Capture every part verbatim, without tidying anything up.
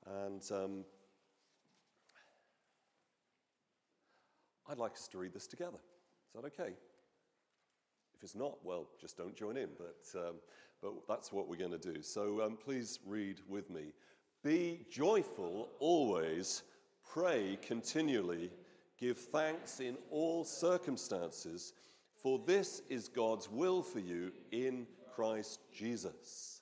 And um, I'd like us to read this together. Is that okay? If it's not, well, just don't join in, but, um, but that's what we're going to do. So um, please read with me. Be joyful always, pray continually, give thanks in all circumstances, for this is God's will for you in Christ Jesus.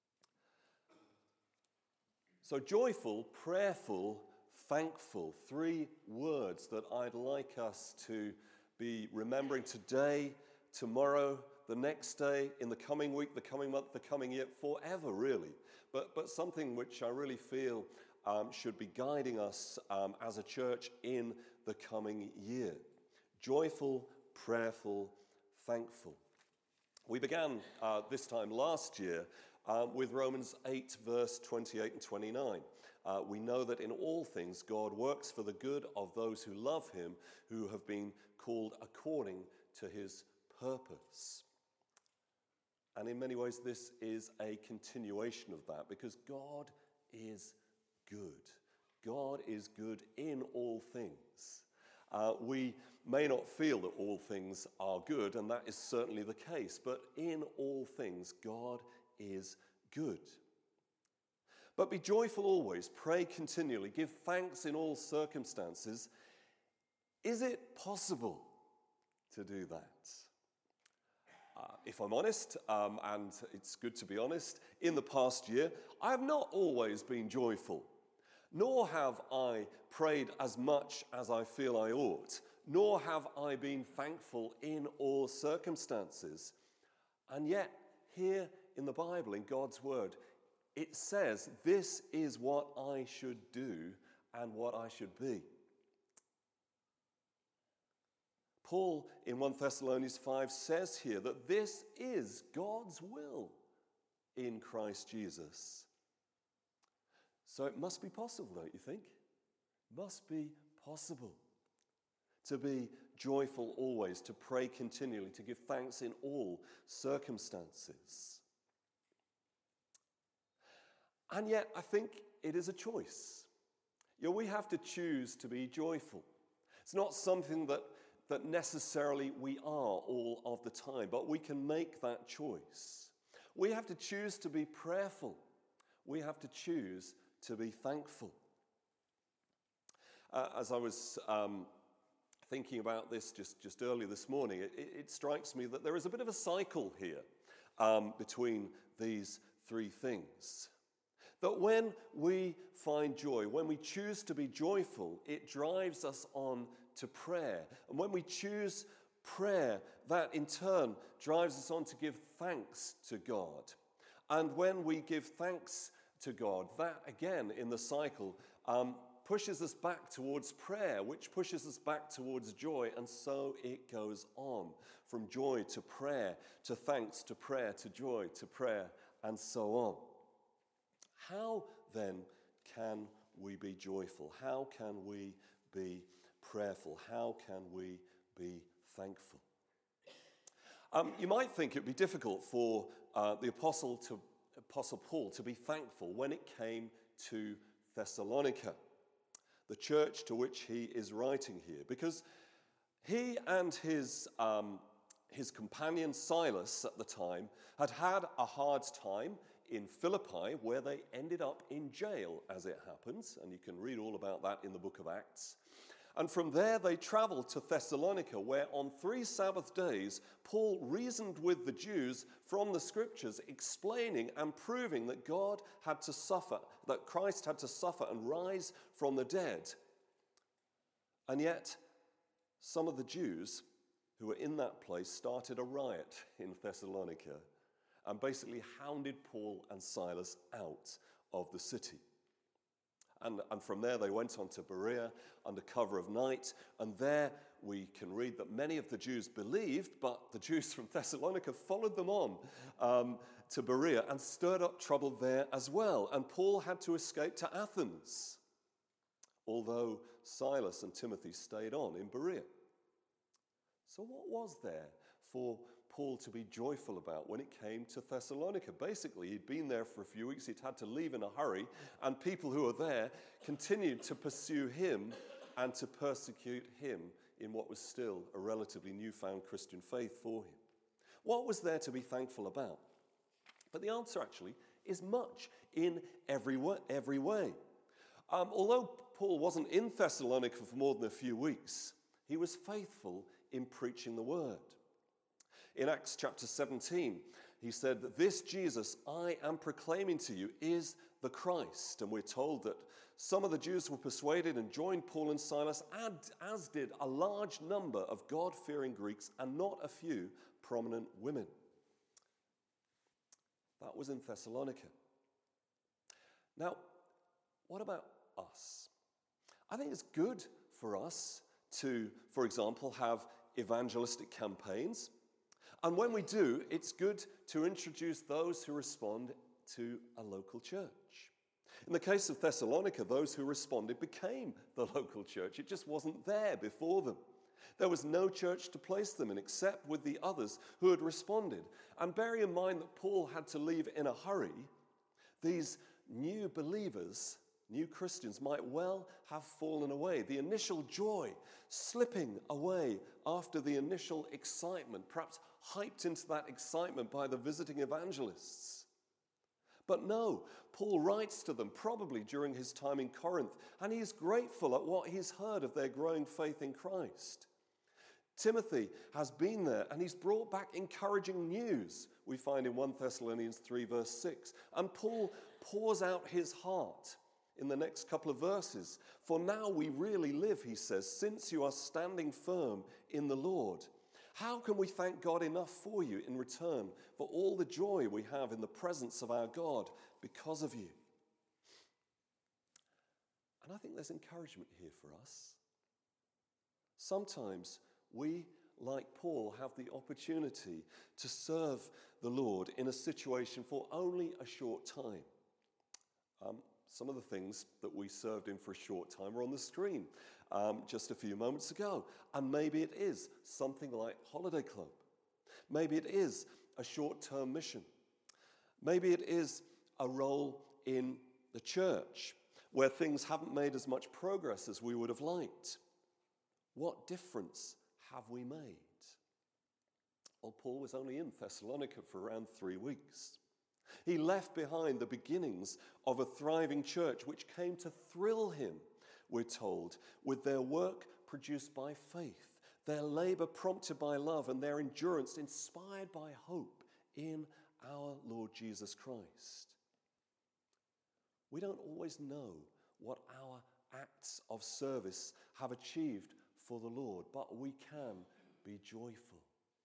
So joyful, prayerful, thankful, three words that I'd like us to be remembering today, tomorrow, the next day, in the coming week, the coming month, the coming year, forever really. But, but something which I really feel um, should be guiding us um, as a church in the coming year. Joyful, prayerful, thankful. We began uh, this time last year uh, with Romans eight, verse twenty-eight and twenty-nine. Uh, we know that in all things God works for the good of those who love him, who have been called according to his purpose. And in many ways this is a continuation of that, because God is good. God is good in all things. Uh, we may not feel that all things are good, and that is certainly the case, but in all things God is good. But be joyful always, pray continually, give thanks in all circumstances. Is it possible to do that? Uh, if I'm honest, um, and it's good to be honest, in the past year, I have not always been joyful, nor have I prayed as much as I feel I ought, nor have I been thankful in all circumstances. And yet, here in the Bible, in God's Word, it says this is what I should do and what I should be. Paul in First Thessalonians five says here that this is God's will in Christ Jesus. So it must be possible, don't you think? Must be possible to be joyful always, to pray continually, to give thanks in all circumstances. And yet, I think it is a choice. You know, we have to choose to be joyful. It's not something that, that necessarily we are all of the time, but we can make that choice. We have to choose to be prayerful. We have to choose to be thankful. Uh, as I was um, thinking about this just, just earlier this morning, it, it strikes me that there is a bit of a cycle here um, between these three things. That when we find joy, when we choose to be joyful, it drives us on to prayer. And when we choose prayer, that in turn drives us on to give thanks to God. And when we give thanks to God, that again in the cycle um, pushes us back towards prayer, which pushes us back towards joy, and so it goes on from joy to prayer, to thanks to prayer, to joy to prayer, and so on. How then can we be joyful? How can we be prayerful? How can we be thankful? Um, you might think it would be difficult for uh, the apostle to Apostle Paul to be thankful when it came to Thessalonica, the church to which he is writing here, because he and his um, his companion Silas at the time had had a hard time in Philippi, where they ended up in jail, as it happens, and you can read all about that in the book of Acts. And from there they traveled to Thessalonica, where on three Sabbath days Paul reasoned with the Jews from the scriptures, explaining and proving that God had to suffer, that Christ had to suffer and rise from the dead. And yet some of the Jews who were in that place started a riot in Thessalonica and basically hounded Paul and Silas out of the city. And, and from there they went on to Berea under cover of night, and there we can read that many of the Jews believed, but the Jews from Thessalonica followed them on um, to Berea and stirred up trouble there as well. And Paul had to escape to Athens, although Silas and Timothy stayed on in Berea. So what was there for Paul to be joyful about when it came to Thessalonica? Basically, he'd been there for a few weeks, he'd had to leave in a hurry, and people who were there continued to pursue him and to persecute him in what was still a relatively newfound Christian faith for him. What was there to be thankful about? But the answer actually is much in every way. Every way. Um, although Paul wasn't in Thessalonica for more than a few weeks, he was faithful in preaching the word. In Acts chapter seventeen, he said that this Jesus I am proclaiming to you is the Christ. And we're told that some of the Jews were persuaded and joined Paul and Silas, and as did a large number of God-fearing Greeks and not a few prominent women. That was in Thessalonica. Now, what about us? I think it's good for us to, for example, have evangelistic campaigns. And when we do, it's good to introduce those who respond to a local church. In the case of Thessalonica, those who responded became the local church. It just wasn't there before them. There was no church to place them in except with the others who had responded. And bearing in mind that Paul had to leave in a hurry, these new believers, new Christians, might well have fallen away. The initial joy slipping away after the initial excitement, perhaps hyped into that excitement by the visiting evangelists. But no, Paul writes to them probably during his time in Corinth, and he is grateful at what he's heard of their growing faith in Christ. Timothy has been there, and he's brought back encouraging news, we find in First Thessalonians three, verse six. And Paul pours out his heart in the next couple of verses. For now we really live, he says, since you are standing firm in the Lord. How can we thank God enough for you in return for all the joy we have in the presence of our God because of you? And I think there's encouragement here for us. Sometimes we, like Paul, have the opportunity to serve the Lord in a situation for only a short time. Um, some of the things that we served in for a short time are on the screen um, just a few moments ago. And maybe it is something like Holiday Club. Maybe it is a short-term mission. Maybe it is a role in the church where things haven't made as much progress as we would have liked. What difference have we made? Well, Paul was only in Thessalonica for around three weeks. He left behind the beginnings of a thriving church which came to thrill him, we're told, with their work produced by faith, their labor prompted by love, and their endurance inspired by hope in our Lord Jesus Christ. We don't always know what our acts of service have achieved for the Lord, but we can be joyful.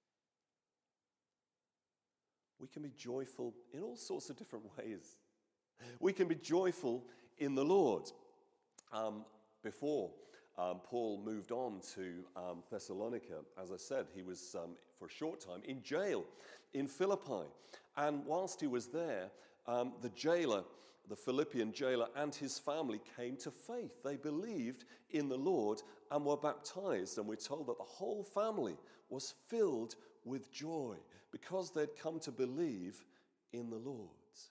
We can be joyful in all sorts of different ways. We can be joyful in the Lord. Um, before um, Paul moved on to um, Thessalonica, as I said, he was um, for a short time in jail in Philippi. And whilst he was there, um, the jailer, the Philippian jailer, and his family came to faith. They believed in the Lord and were baptized. And we're told that the whole family was filled with joy because they'd come to believe in the Lord.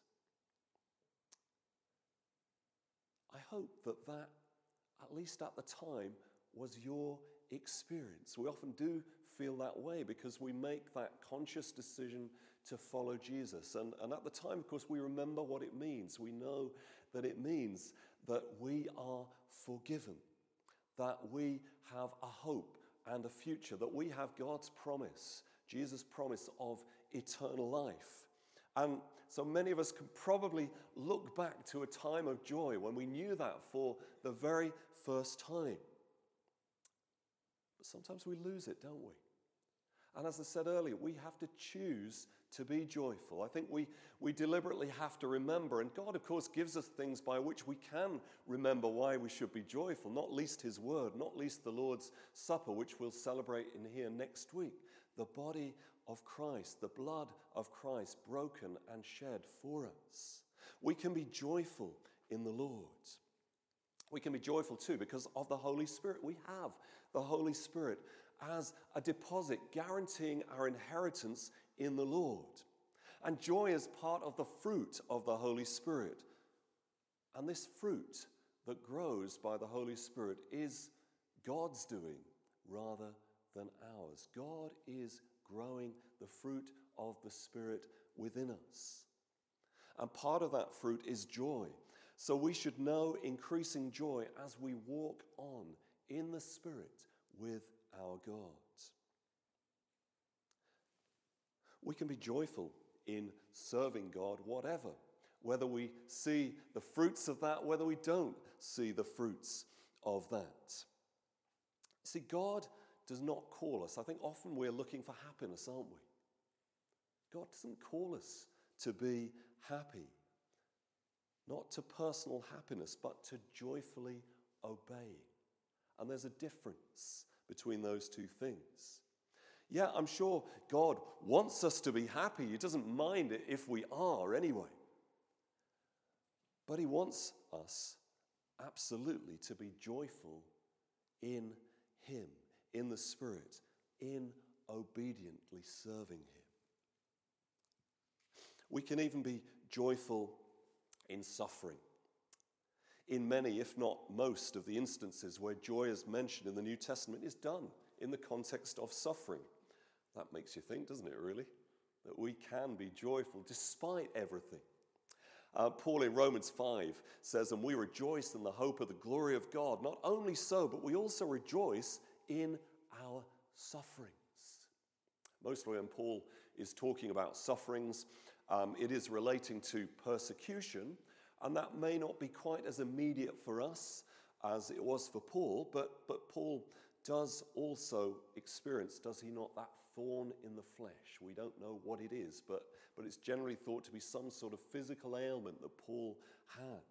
I hope that that, at least at the time, was your experience. We often do feel that way because we make that conscious decision to follow Jesus. And, and at the time, of course, we remember what it means. We know that it means that we are forgiven, that we have a hope and a future, that we have God's promise, Jesus' promise of eternal life. And so many of us can probably look back to a time of joy when we knew that for the very first time. But sometimes we lose it, don't we? And as I said earlier, we have to choose to be joyful. I think we, we deliberately have to remember, and God, of course, gives us things by which we can remember why we should be joyful, not least His Word, not least the Lord's Supper, which we'll celebrate in here next week. The body of Christ, the blood of Christ broken and shed for us. We can be joyful in the Lord. We can be joyful too because of the Holy Spirit. We have the Holy Spirit as a deposit guaranteeing our inheritance in the Lord. And joy is part of the fruit of the Holy Spirit. And this fruit that grows by the Holy Spirit is God's doing rather than ours. God is growing the fruit of the Spirit within us. And part of that fruit is joy. So we should know increasing joy as we walk on in the Spirit with our God. We can be joyful in serving God, whatever, whether we see the fruits of that, whether we don't see the fruits of that. See, God does not call us. I think often we're looking for happiness, aren't we? God doesn't call us to be happy, not to personal happiness, but to joyfully obeying. And there's a difference between those two things. Yeah, I'm sure God wants us to be happy. He doesn't mind it if we are anyway. But he wants us absolutely to be joyful in him, in the Spirit, in obediently serving him. We can even be joyful in suffering. In many, if not most, of the instances where joy is mentioned in the New Testament is done in the context of suffering. That makes you think, doesn't it, really? That we can be joyful despite everything. Uh, Paul in Romans five says, and we rejoice in the hope of the glory of God. Not only so, but we also rejoice in our sufferings. Mostly when Paul is talking about sufferings, um, it is relating to persecution, and that may not be quite as immediate for us as it was for Paul, but, but Paul does also experience, does he not, that thorn in the flesh. We don't know what it is, but, but it's generally thought to be some sort of physical ailment that Paul had.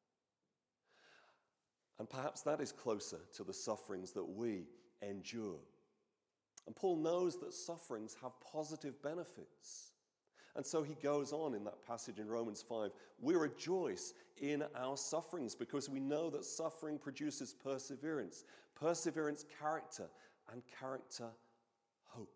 And perhaps that is closer to the sufferings that we endure. And Paul knows that sufferings have positive benefits. And so he goes on in that passage in Romans five, we rejoice in our sufferings because we know that suffering produces perseverance, perseverance, character, and character, hope.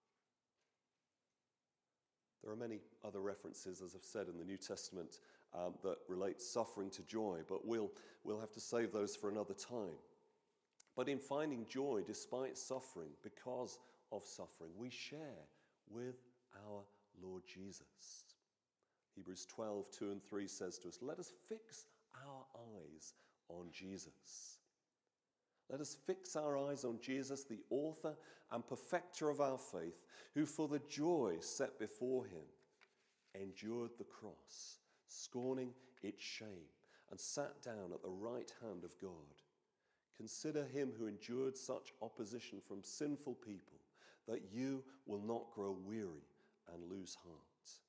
There are many other references, as I've said, in the New Testament um, that relate suffering to joy, but we'll, we'll have to save those for another time. But in finding joy despite suffering, because of suffering, we share with our Lord Jesus. Hebrews twelve, two and three says to us, let us fix our eyes on Jesus. Let us fix our eyes on Jesus, the author and perfecter of our faith, who for the joy set before him endured the cross, scorning its shame, and sat down at the right hand of God. Consider him who endured such opposition from sinful people, that you will not grow weary and lose heart.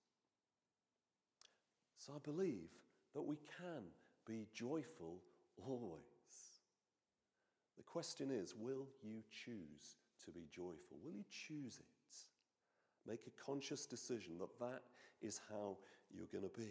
So I believe that we can be joyful always. The question is, will you choose to be joyful? Will you choose it? Make a conscious decision that that is how you're going to be.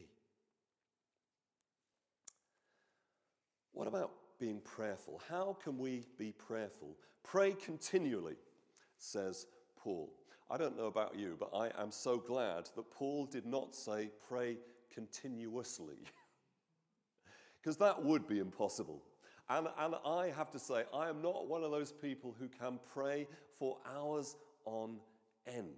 What about being prayerful? How can we be prayerful? Pray continually, says Paul. I don't know about you, but I am so glad that Paul did not say pray continuously, because that would be impossible. And, and I have to say, I am not one of those people who can pray for hours on end.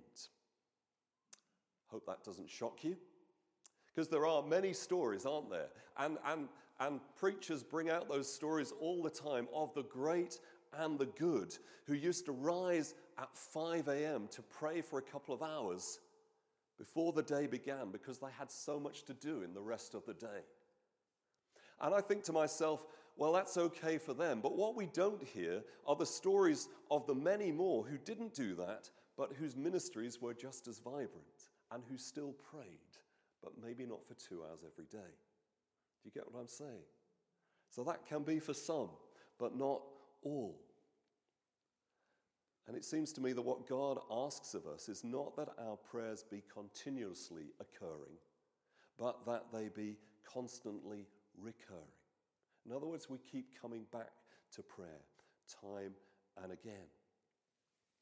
Hope that doesn't shock you, because there are many stories, aren't there? And, and, and preachers bring out those stories all the time of the great and the good who used to rise at five a.m. to pray for a couple of hours before the day began because they had so much to do in the rest of the day. And I think to myself, well, that's okay for them. But what we don't hear are the stories of the many more who didn't do that, but whose ministries were just as vibrant and who still prayed, but maybe not for two hours every day. Do you get what I'm saying? So that can be for some, but not all. And it seems to me that what God asks of us is not that our prayers be continuously occurring, but that they be constantly recurring. In other words, we keep coming back to prayer time and again.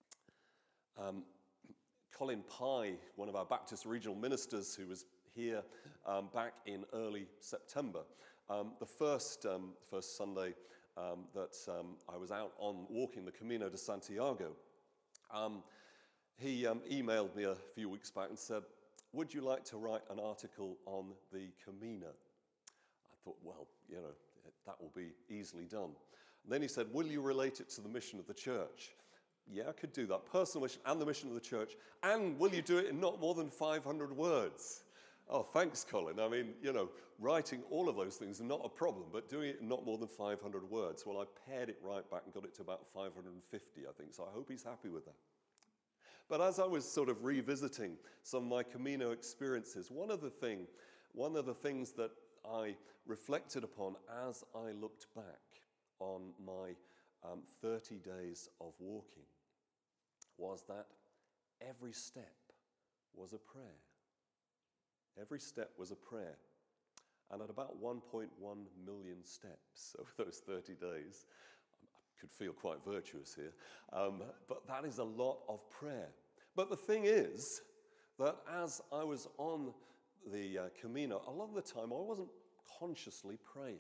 Um, Colin Pye, one of our Baptist regional ministers who was here um, back in early September, um, the first, um, first Sunday um, that um, I was out on walking the Camino de Santiago, um, he um, emailed me a few weeks back and said, "Would you like to write an article on the Camino?" I thought, well, you know, that will be easily done. And then he said, "Will you relate it to the mission of the church?" Yeah, I could do that. Personal mission and the mission of the church. And will you do it in not more than five hundred words? Oh, thanks, Colin. I mean, you know, writing all of those things is not a problem, but doing it in not more than five hundred words. Well, I pared it right back and got it to about five hundred fifty, I think. So I hope he's happy with that. But as I was sort of revisiting some of my Camino experiences, one of the thing, one of the things that I reflected upon as I looked back on my um, thirty days of walking was that every step was a prayer. Every step was a prayer. And at about one point one million steps over those thirty days, I could feel quite virtuous here, um, but that is a lot of prayer. But the thing is that as I was on the uh, Camino, a lot of the time I wasn't consciously praying.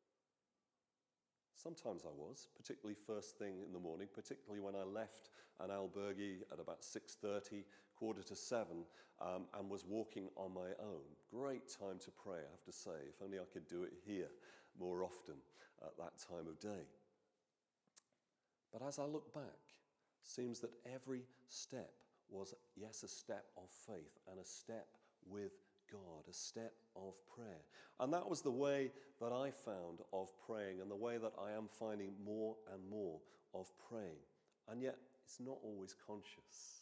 Sometimes I was, particularly first thing in the morning, particularly when I left an albergue at about six thirty, quarter to seven, um, and was walking on my own. Great time to pray, I have to say. If only I could do it here more often at that time of day. But as I look back, it seems that every step was, yes, a step of faith and a step with God, a step of prayer. And that was the way that I found of praying and the way that I am finding more and more of praying. And yet, it's not always conscious.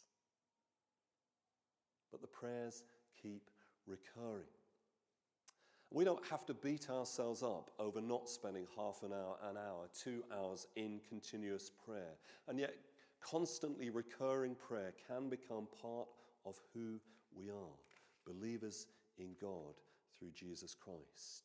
But the prayers keep recurring. We don't have to beat ourselves up over not spending half an hour, an hour, two hours in continuous prayer. And yet, constantly recurring prayer can become part of who we are, believers in God through Jesus Christ.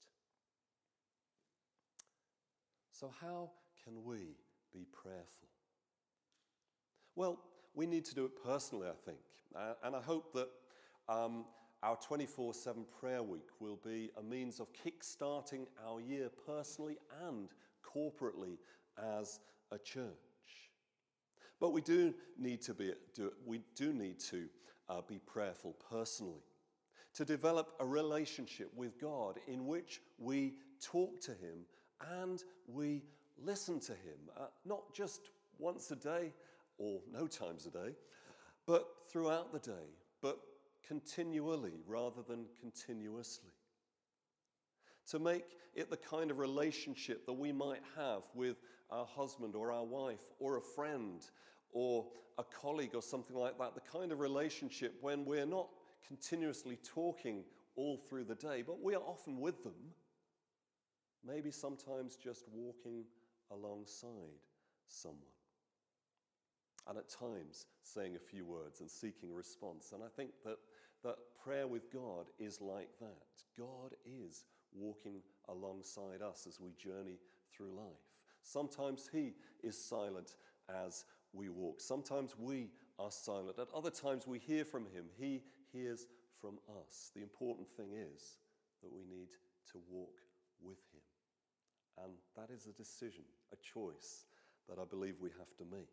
So how can we be prayerful? Well, we need to do it personally, I think. Uh, and I hope that um, our twenty-four seven prayer week will be a means of kick-starting our year personally and corporately as a church. But we do need to be, do, we do need to uh, be prayerful personally, to develop a relationship with God in which we talk to Him and we listen to Him, uh, not just once a day or no times a day, but throughout the day, but continually rather than continuously. To make it the kind of relationship that we might have with our husband or our wife or a friend or a colleague or something like that, the kind of relationship when we're not continuously talking all through the day, but we are often with them, maybe sometimes just walking alongside someone. And at times saying a few words and seeking a response. And I think that, that prayer with God is like that. God is walking alongside us as we journey through life. Sometimes He is silent as we walk. Sometimes we are silent. At other times we hear from Him. He hears from us. The important thing is that we need to walk with Him. And that is a decision, a choice that I believe we have to make.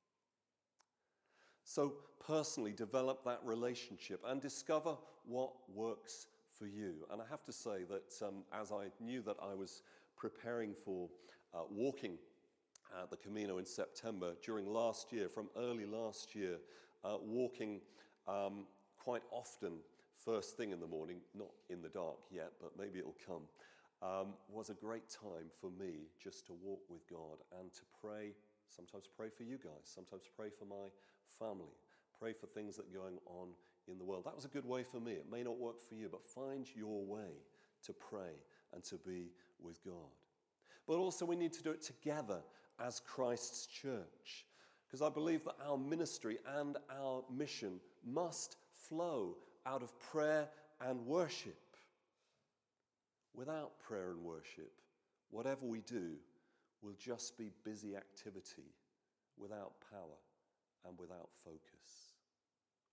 So personally develop that relationship and discover what works for you. And I have to say that um, as I knew that I was preparing for uh, walking uh, the Camino in September, during last year, from early last year, uh, walking um, quite often first thing in the morning, not in the dark yet, but maybe it'll come, um, was a great time for me just to walk with God and to pray, sometimes pray for you guys, sometimes pray for my family, pray for things that are going on in the world. That was a good way for me. It may not work for you, but find your way to pray and to be with God. But also we need to do it together as Christ's church, because I believe that our ministry and our mission must flow out of prayer and worship. Without prayer and worship, whatever we do will just be busy activity without power and without focus.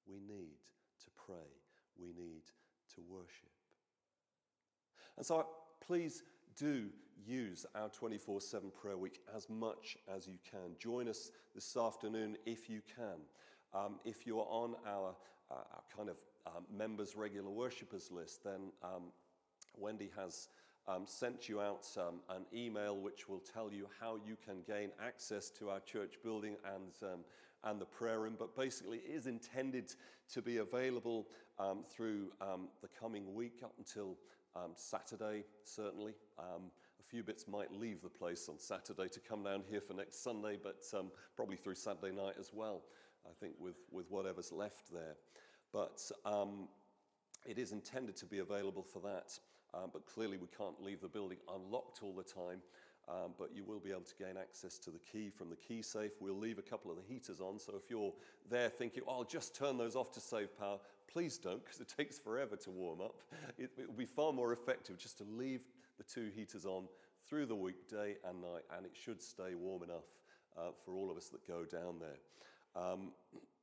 We need to pray. We need to worship. And so please do use our twenty-four seven prayer week as much as you can. Join us this afternoon if you can. Um, if you're on our, uh, our kind of um, members, regular worshippers list, then um, Wendy has um, sent you out um, an email which will tell you how you can gain access to our church building and um, and the prayer room. But basically it is intended to be available um, through um, the coming week up until um, Saturday, certainly. Um, a few bits might leave the place on Saturday to come down here for next Sunday, but um, probably through Saturday night as well, I think, with, with whatever's left there. But um, it is intended to be available for that. Um, but clearly we can't leave the building unlocked all the time. Um, but you will be able to gain access to the key from the key safe. We'll leave a couple of the heaters on. So if you're there thinking, oh, I'll just turn those off to save power, please don't, because it takes forever to warm up. It, it will be far more effective just to leave the two heaters on through the week, day and night, and it should stay warm enough uh, for all of us that go down there. Um,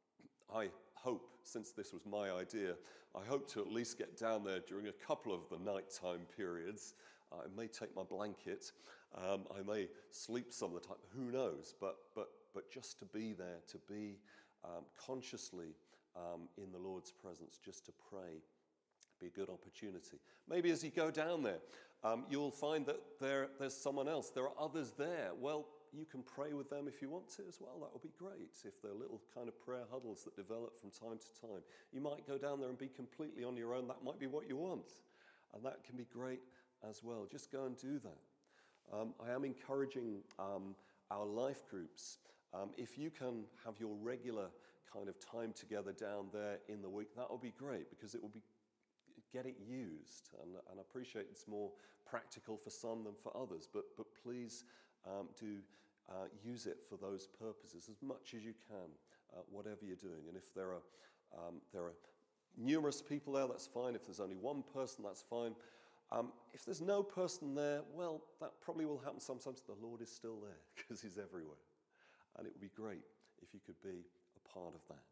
I hope, since this was my idea, I hope to at least get down there during a couple of the nighttime periods. I may take my blanket, um, I may sleep some of the time, who knows, but but but just to be there, to be um, consciously um, in the Lord's presence, just to pray, be a good opportunity. Maybe as you go down there, um, you'll find that there there's someone else, there are others there. Well, you can pray with them if you want to as well. That would be great if they're little kind of prayer huddles that develop from time to time. You might go down there and be completely on your own. That might be what you want, and that can be great as well. Just go and do that. Um, I am encouraging um, our life groups. Um, if you can have your regular kind of time together down there in the week, that will be great, because it will be get it used. And, and I appreciate it's more practical for some than for others, but but please um, do uh, use it for those purposes as much as you can, uh, whatever you're doing. And if there are um, there are numerous people there, that's fine. If there's only one person, that's fine. Um, if there's no person there, well, that probably will happen sometimes. The Lord is still there because he's everywhere. And it would be great if you could be a part of that.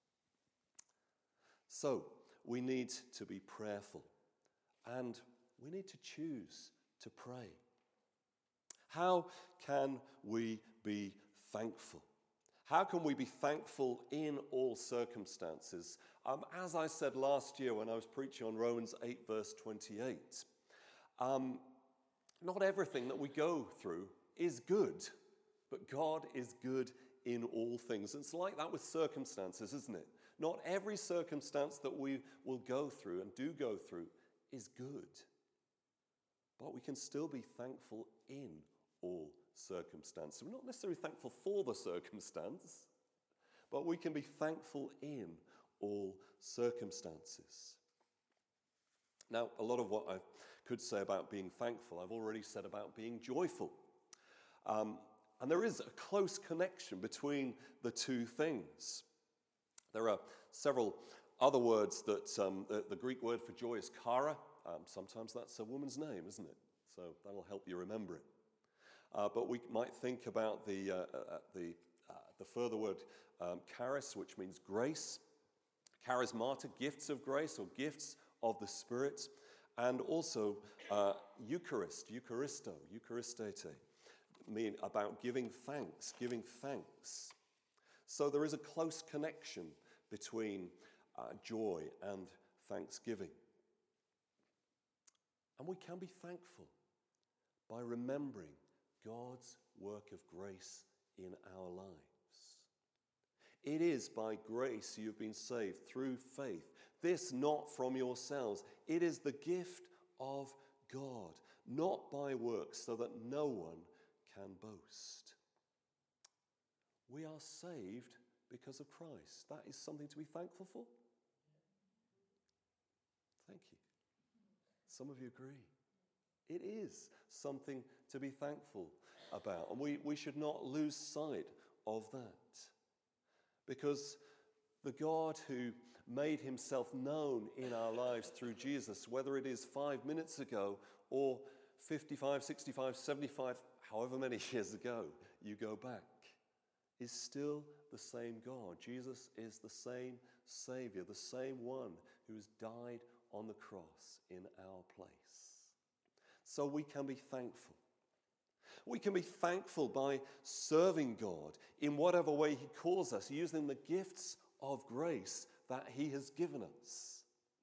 So we need to be prayerful, and we need to choose to pray. How can we be thankful? How can we be thankful in all circumstances? Um, as I said last year when I was preaching on Romans eight, verse twenty-eight, um, not everything that we go through is good, but God is good in all things. It's like that with circumstances, isn't it? Not every circumstance that we will go through and do go through is good, but we can still be thankful in all circumstances. We're not necessarily thankful for the circumstance, but we can be thankful in all circumstances. Now, a lot of what I could say about being thankful, I've already said about being joyful. Um, and there is a close connection between the two things. There are several other words that um, the, the Greek word for joy is chara. Um, sometimes that's a woman's name, isn't it? So that'll help you remember it. Uh, but we might think about the uh, uh, the uh, the further word um, charis, which means grace, charismata, gifts of grace or gifts of the Spirit, and also uh, Eucharist, Eucharisto, Eucharistete, mean about giving thanks, giving thanks. So there is a close connection between uh, joy and thanksgiving. And we can be thankful by remembering God's work of grace in our lives. It is by grace you've been saved through faith. This not from yourselves. It is the gift of God, not by works, so that no one can boast. We are saved because of Christ. That is something to be thankful for. Thank you. Some of you agree. It is something to be thankful about. And we, we should not lose sight of that. Because the God who made himself known in our lives through Jesus, whether it is five minutes ago or fifty-five, sixty-five, seventy-five, however many years ago you go back, is still the same God. Jesus is the same Saviour, the same one who has died on the cross in our place. So we can be thankful. We can be thankful by serving God in whatever way he calls us, using the gifts of grace that he has given us.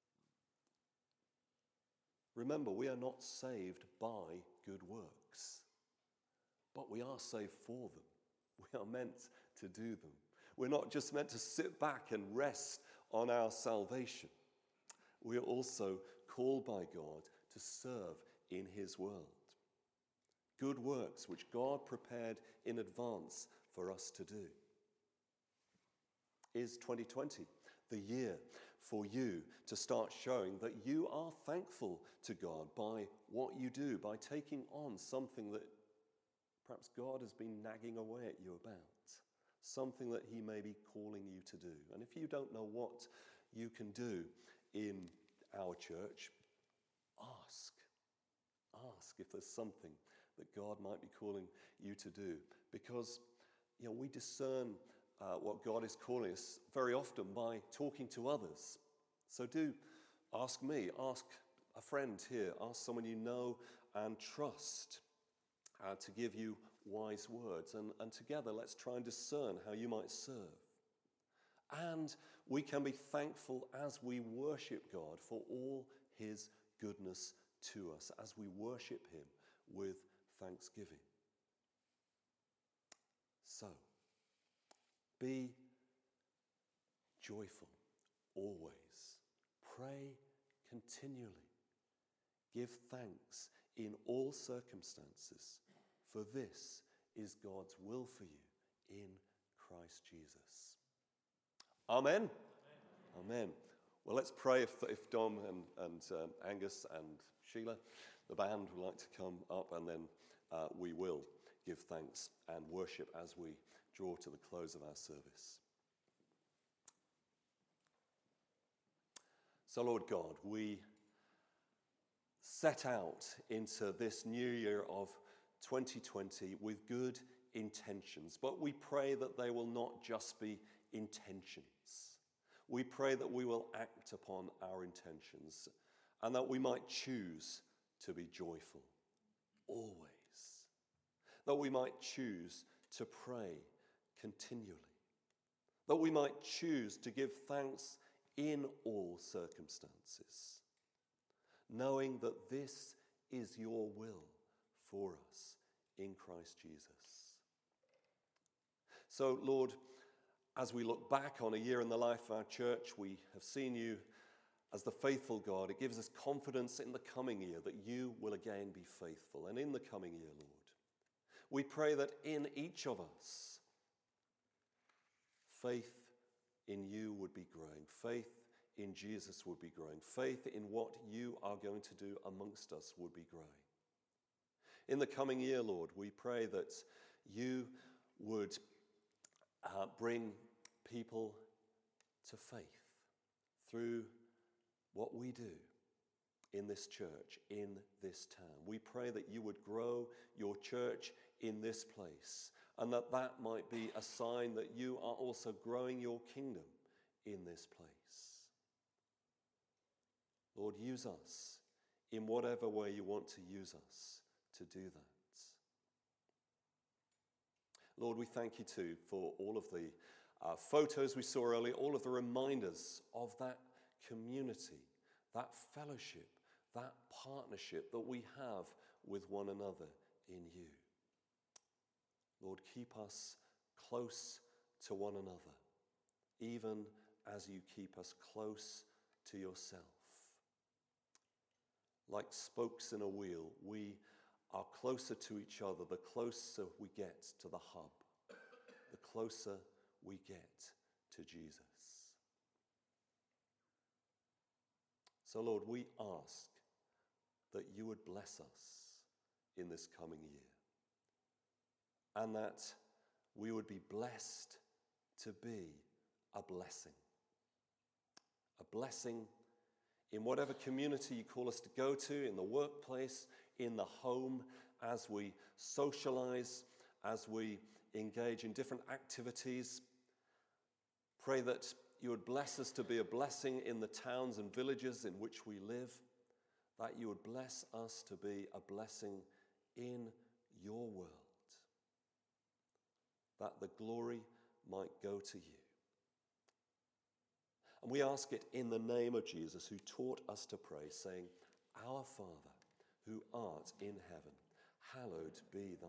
Remember, we are not saved by good works, but we are saved for them. We are meant to do them. We're not just meant to sit back and rest on our salvation. We are also called by God to serve in his world. Good works which God prepared in advance for us to do. Is twenty twenty the year for you to start showing that you are thankful to God by what you do, by taking on something that perhaps God has been nagging away at you about, something that he may be calling you to do? And if you don't know what you can do in our church, ask. Ask if there's something that God might be calling you to do. Because, you know, we discern uh, what God is calling us very often by talking to others. So do ask me, ask a friend here, ask someone you know and trust uh, to give you wise words. And, and together let's try and discern how you might serve. And we can be thankful as we worship God for all his goodness to us, as we worship him with thanksgiving. So, be joyful always. Pray continually. Give thanks in all circumstances, for this is God's will for you in Christ Jesus. Amen. Amen. Amen. Well, let's pray if, if Dom and, and um, Angus and Sheila, the band, would like to come up, and then uh, we will give thanks and worship as we draw to the close of our service. So, Lord God, we set out into this new year of twenty twenty with good intentions, but we pray that they will not just be intentions. We pray that we will act upon our intentions and that we might choose to be joyful always, that we might choose to pray continually, that we might choose to give thanks in all circumstances, knowing that this is your will for us in Christ Jesus. So, Lord, as we look back on a year in the life of our church, we have seen you as the faithful God. It gives us confidence in the coming year that you will again be faithful. And in the coming year, Lord, we pray that in each of us, faith in you would be growing. Faith in Jesus would be growing. Faith in what you are going to do amongst us would be growing. In the coming year, Lord, we pray that you would uh, bring people to faith through what we do in this church, in this town. We pray that you would grow your church in this place, and that that might be a sign that you are also growing your kingdom in this place. Lord, use us in whatever way you want to use us to do that. Lord, we thank you too for all of the uh, photos we saw earlier, all of the reminders of that community, that fellowship, that partnership that we have with one another in you. Lord, keep us close to one another, even as you keep us close to yourself. Like spokes in a wheel, we are closer to each other the closer we get to the hub, the closer we get to Jesus. So, Lord, we ask that you would bless us in this coming year, and that we would be blessed to be a blessing. A blessing in whatever community you call us to go to, in the workplace, in the home, as we socialize, as we engage in different activities. Pray that you would bless us to be a blessing in the towns and villages in which we live, that you would bless us to be a blessing in your world, that the glory might go to you. And we ask it in the name of Jesus, who taught us to pray, saying, Our Father, who art in heaven, hallowed be thy